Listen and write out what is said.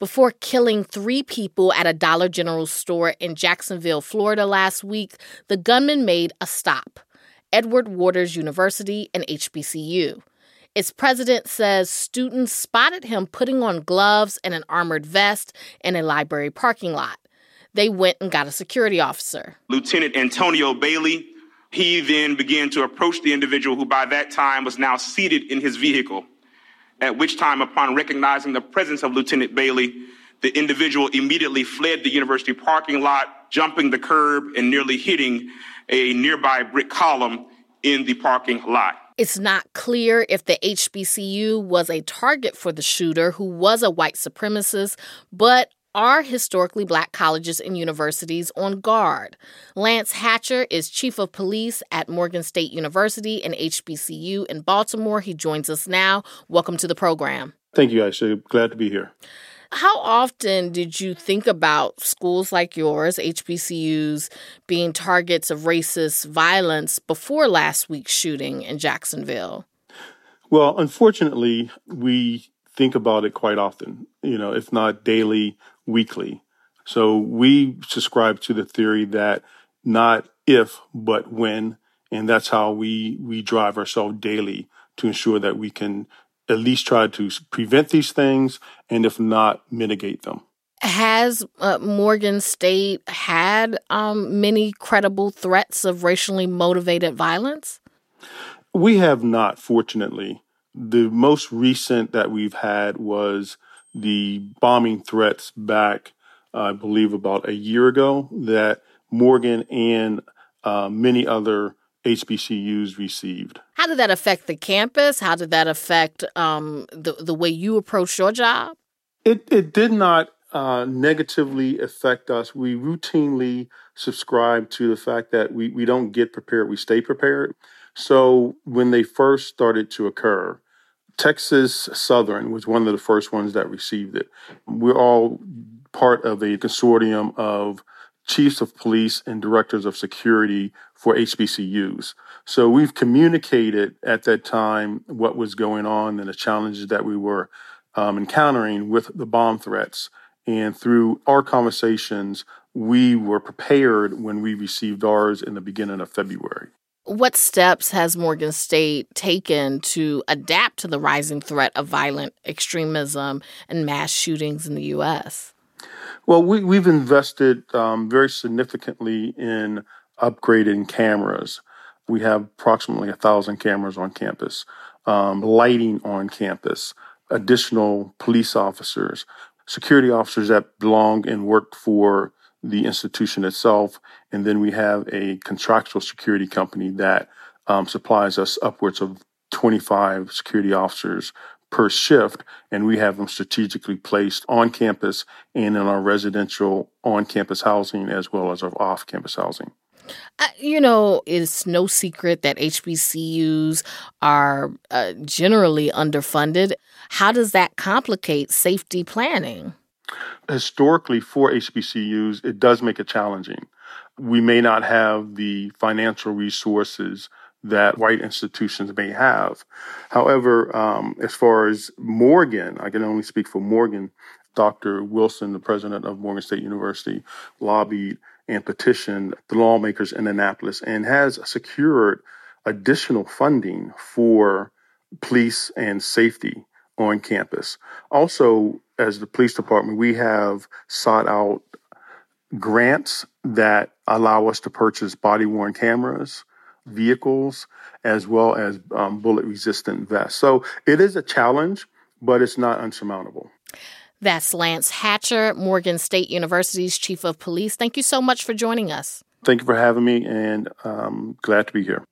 Before killing 3 people at a Dollar General store in Jacksonville, Florida last week, the gunman made a stop: Edward Waters University and HBCU. Its president says students spotted him putting on gloves and an armored vest in a library parking lot. They went and got a security officer. Lieutenant Antonio Bailey, he then began to approach the individual who by that time was now seated in his vehicle, at which time, upon recognizing the presence of Lieutenant Bailey, the individual immediately fled the university parking lot, jumping the curb and nearly hitting a nearby brick column in the parking lot. It's not clear if the HBCU was a target for the shooter, who was a white supremacist, but are historically Black colleges and universities on guard? Lance Hatcher is chief of police at Morgan State University and HBCU in Baltimore. He joins us now. Welcome to the program. Thank you, Aisha. Glad to be here. How often did you think about schools like yours, HBCUs, being targets of racist violence before last week's shooting in Jacksonville? Well, unfortunately, we think about it quite often, if not daily, weekly. So we subscribe to the theory that not if, but when, and that's how we drive ourselves daily to ensure that we can at least try to prevent these things, and if not, mitigate them. Has Morgan State had many credible threats of racially motivated violence? We have not, fortunately. The most recent that we've had was the bombing threats back, I believe, about a year ago that Morgan and many other HBCUs received. How did that affect the campus? How did that affect the way you approach your job? It did not negatively affect us. We routinely subscribe to the fact that we don't get prepared, we stay prepared. So when they first started to occur, Texas Southern was one of the first ones that received it. We're all part of a consortium of chiefs of police and directors of security for HBCUs. So we've communicated at that time what was going on and the challenges that we were encountering with the bomb threats. And through our conversations, we were prepared when we received ours in the beginning of February. What steps has Morgan State taken to adapt to the rising threat of violent extremism and mass shootings in the U.S.? Well, we've invested very significantly in upgrading cameras. We have approximately 1,000 cameras on campus, lighting on campus, additional police officers, security officers that belong and work for the institution itself. And then we have a contractual security company that supplies us upwards of 25 security officers per shift, and we have them strategically placed on campus and in our residential on-campus housing as well as our off-campus housing. It's no secret that HBCUs are generally underfunded. How does that complicate safety planning? Historically, for HBCUs, it does make it challenging. We may not have the financial resources that white institutions may have. However, as far as Morgan, I can only speak for Morgan. Dr. Wilson, the president of Morgan State University, lobbied and petitioned the lawmakers in Annapolis and has secured additional funding for police and safety on campus. Also, as the police department, we have sought out grants that allow us to purchase body-worn cameras, vehicles, as well as bullet-resistant vests. So it is a challenge, but it's not unsurmountable. That's Lance Hatcher, Morgan State University's chief of police. Thank you so much for joining us. Thank you for having me, and glad to be here.